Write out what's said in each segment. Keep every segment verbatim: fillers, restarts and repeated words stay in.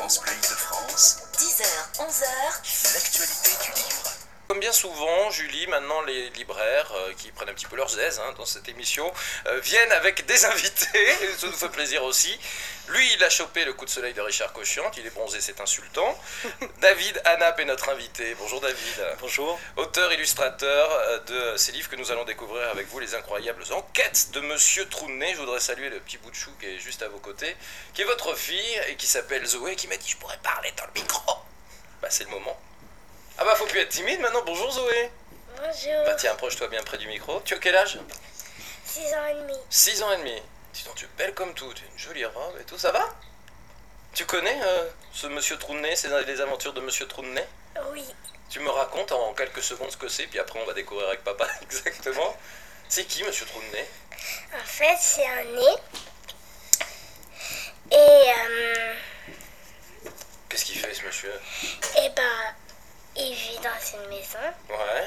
France Bleu Île-de-France, dix heures, onze heures, l'actualité du livre. Comme bien souvent, Julie, maintenant les libraires euh, qui prennent un petit peu leurs aises hein, dans cette émission, euh, viennent avec des invités, ça nous fait plaisir aussi. Lui, il a chopé le coup de soleil de Richard Cochiante, il est bronzé, c'est insultant. David Hanap est notre invité. Bonjour David. Bonjour. Auteur, illustrateur de ces livres que nous allons découvrir avec vous, les incroyables enquêtes de Monsieur Trou-de-Nez. Je voudrais saluer le petit bout de chou qui est juste à vos côtés, qui est votre fille et qui s'appelle Zoé, qui m'a dit je pourrais parler dans le micro. Bah c'est le moment. Ah bah faut plus être timide maintenant, bonjour Zoé. Bonjour. Bah tiens, approche-toi bien près du micro. Tu as quel âge? six ans et demi. six ans et demi. Dis donc, tu es belle comme tout, tu as une jolie robe et tout, ça va? Tu connais euh, ce Monsieur Trou-de-Nez, c'est les aventures de Monsieur Trou-de-Nez? Oui. Tu me racontes en quelques secondes ce que c'est, puis après on va découvrir avec papa exactement. C'est qui Monsieur Trou-de-Nez? En fait, c'est un nez. Et, euh, Qu'est-ce qu'il fait ce monsieur? et ben, il vit dans une maison. Ouais.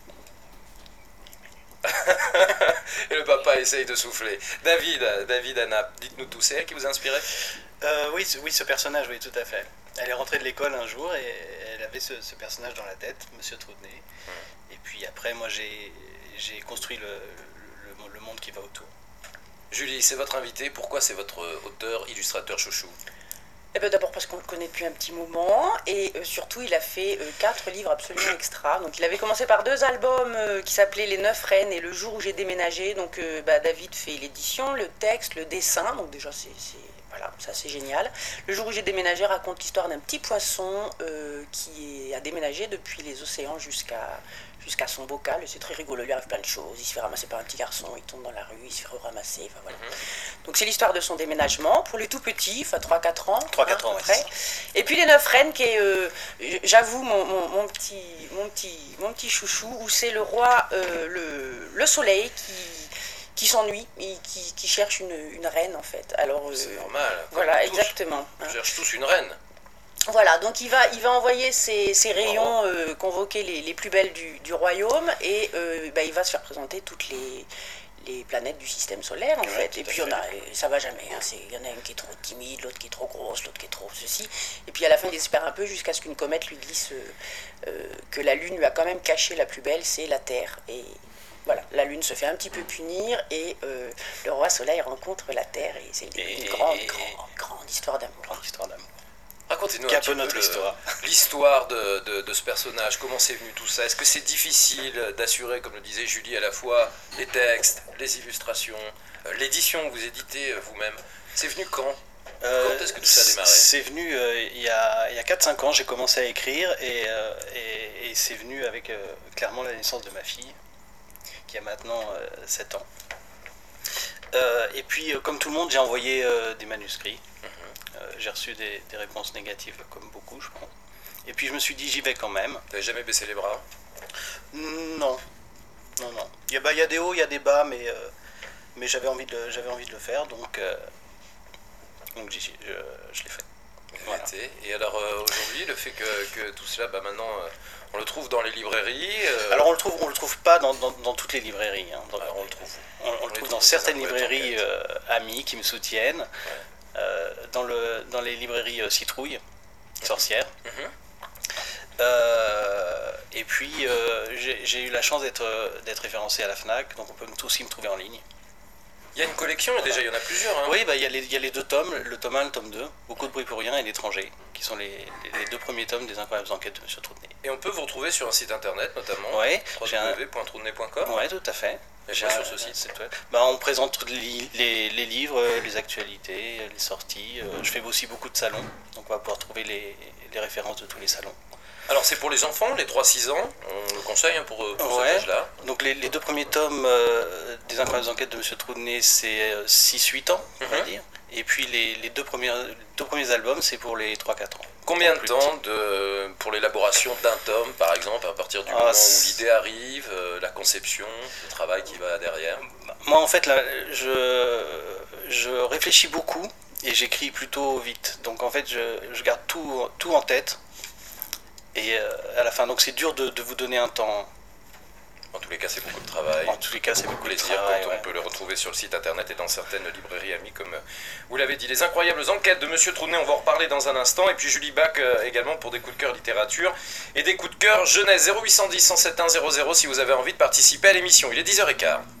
Et le papa essaye de souffler. David, David Hanap, dites-nous tout, c'est elle qui vous a inspiré? Euh, oui, ce- oui, ce personnage, oui, tout à fait. Elle est rentrée de l'école un jour et elle avait ce, ce personnage dans la tête, Monsieur Trou-de-Nez. Et puis après, moi, j'ai j'ai construit le, le, le monde qui va autour. Julie, c'est votre invité, pourquoi c'est votre auteur, illustrateur chouchou? Eh ben d'abord parce qu'on le connaît depuis un petit moment et euh, surtout il a fait euh, quatre livres absolument extra. Donc il avait commencé par deux albums euh, qui s'appelaient Les Neuf Reines et Le Jour où j'ai déménagé. Donc euh, bah, David fait l'édition, le texte, le dessin. Donc déjà c'est c'est- voilà, ça c'est génial. Le Jour où j'ai déménagé raconte l'histoire d'un petit poisson euh, qui est, a déménagé depuis les océans jusqu'à jusqu'à son bocal. Et c'est très rigolo, il lui arrive plein de choses. Il se fait ramasser par un petit garçon, il tombe dans la rue, il se fait ramasser. Enfin, voilà. Donc c'est l'histoire de son déménagement pour les tout petits, enfin trois quatre ans. trois quatre hein, ans, à ouais, peu près. c'est ça. Et puis les Neuf Reines, qui est, euh, j'avoue, mon, mon, mon petit, mon, petit, mon petit chouchou, où c'est le roi, euh, le, le soleil, qui, qui s'ennuie et qui, qui cherche une, une reine, en fait. Alors, euh, C'est normal. comme voilà, tous. exactement. On hein. cherche tous une reine. Voilà, donc il va, il va envoyer ses, ses rayons euh, convoquer les, les plus belles du, du royaume et euh, bah, il va se faire présenter toutes les, les planètes du système solaire en Ouais, fait. tout Et à puis on fait. a, ça va jamais, hein, c'est- il y en a une qui est trop timide, l'autre qui est trop grosse, l'autre qui est trop ceci. Et puis à la fin il espère un peu jusqu'à ce qu'une comète lui glisse euh, euh, que la Lune lui a quand même caché la plus belle, c'est la Terre. Et voilà, la Lune se fait un petit peu punir et euh, le roi Soleil rencontre la Terre et c'est une Et- grande, et- grande, grande histoire d'amour. Grande histoire d'amour. Racontez-nous Qui est un un peu petit notre le- histoire. l'histoire de, de, de ce personnage, comment c'est venu tout ça? Est-ce que c'est difficile d'assurer, comme le disait Julie, à la fois les textes, les illustrations, euh, l'édition que vous éditez euh, vous-même? C'est venu quand? Euh, Quand est-ce que tout ça a démarré? C'est venu euh, il y a, il y a quatre cinq ans, j'ai commencé à écrire et, euh, et, et c'est venu avec euh, clairement la naissance de ma fille, qui a maintenant euh, sept ans. Euh, et puis, euh, comme tout le monde, j'ai envoyé euh, des manuscrits. Euh, j'ai reçu des, des réponses négatives, comme beaucoup, je pense. Et puis, je me suis dit, j'y vais quand même. Vous n'avez jamais baissé les bras? Non, non, non. Il y a, bah, il y a des hauts, il y a des bas, mais, euh, mais j'avais envie de, le- j'avais envie de le faire, donc, euh, donc j'y suis- je, je l'ai fait. Vous Voilà. l'étiez. Et alors euh, aujourd'hui, le fait que, que tout cela, bah, maintenant, euh, on le trouve dans les librairies. euh, Alors on le trouve, on le trouve pas dans, dans, dans toutes les librairies. hein. Dans- alors, on le trouve. on, on on le les trouve trouve dans dans certaines les librairies enquêtes. euh, amies qui me soutiennent, euh, dans, le, dans les librairies euh, Citrouille, Sorcière. Mhm. Euh, et puis euh, j'ai j'ai eu la chance d'être euh, d'être référencé à la FNAC, donc on peut aussi me trouver en ligne. Il y a une collection, et déjà il y en a plusieurs. Hein. Oui, bah, il y, a les- il y a les deux tomes, le tome un et le tome deux, Beaucoup de bruit pour rien et L'étranger, qui sont les, les- les deux premiers tomes des incroyables enquêtes de Monsieur Trou-de-Nez. Et on peut vous retrouver sur un site internet notamment, Ouais, j'ai un- w w w point trou de nez point com. Ouais, tout à fait. Et J'ai quoi un- sur ce site? site web. Bah, on présente tous les, les- les livres, les actualités, les sorties. Euh, Je fais aussi beaucoup de salons, donc on va pouvoir trouver les, les références de tous les salons. Alors c'est pour les enfants, les trois six ans, on le conseille hein, pour, pour Ouais. cet âge-là. Donc les, les deux premiers tomes euh, des incroyables enquêtes de Monsieur Trou-de-Nez, c'est euh, six huit ans, on va Mhm. dire. Et puis les, les deux, premiers, deux premiers albums, c'est pour les trois quatre ans. Combien de Plus temps de, pour l'élaboration d'un tome, par exemple, à partir du Ah, moment où c'est- l'idée arrive, euh, la conception, le travail qui va derrière? Moi, en fait, là, je, je réfléchis beaucoup et j'écris plutôt vite. Donc, en fait, je, je garde tout, tout en tête. Et euh, à la fin, donc c'est dur de, de vous donner un temps. En tous les cas, c'est beaucoup de travail. En tous les cas, c'est beaucoup de plaisir. travail, Quand ouais. on peut le retrouver sur le site internet et dans certaines librairies amies, comme euh, vous l'avez dit. Les incroyables enquêtes de Monsieur Trounet, on va en reparler dans un instant. Et puis Julie Bach euh, également pour des coups de cœur littérature et des coups de cœur jeunesse. Zéro huit cent dix, cent sept, un zéro zéro si vous avez envie de participer à l'émission. Il est dix heures quinze.